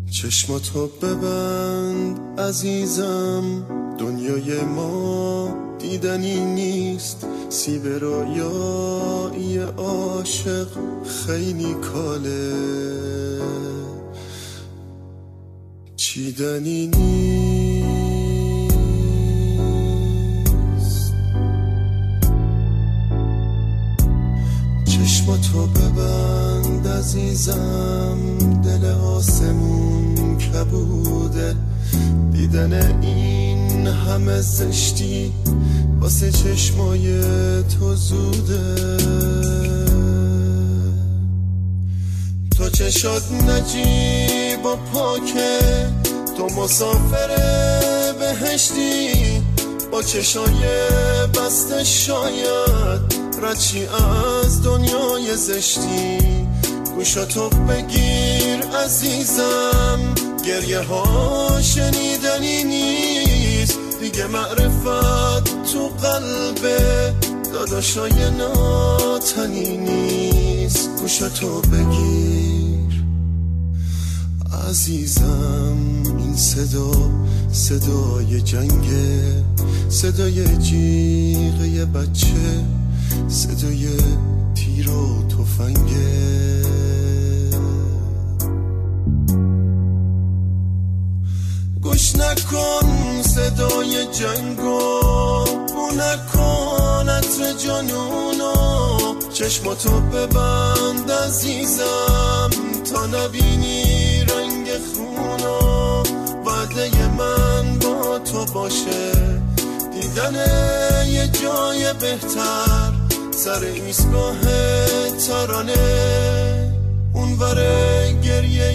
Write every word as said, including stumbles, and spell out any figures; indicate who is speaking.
Speaker 1: چشماتو ببند عزیزم، دنیای ما دیدنی نیست. سیب رویایی عاشق خیلی کاله، چیدنی نیست. چشماتو ببند عزیزم، دل آسمون کبوده. دیدن این همه زشتی واسه چشمای تو زوده. تو چشات نجیب و پاکه، تو مسافر بهشتی. با چشای بسته شاید رچی از دنیای زشتی. گوشاتو بگیر عزیزم، گریه ها شنیدنی نیست. دیگه معرفت تو قلبه داداشای ناتنی نیست. گوشاتو بگیر عزیزم، این صدا صدای جنگه، صدای جیغ یه بچه، صدای تیر و تفنگه. گوش نکن صدای جنگو، بو نکن عطر جانونو. چشماتو ببند عزیزم تا نبینی رنگ خونو. وعده من با تو باشه، دیدن یه جای بهتر، سر ایستگاه ترانه. اون ور گریه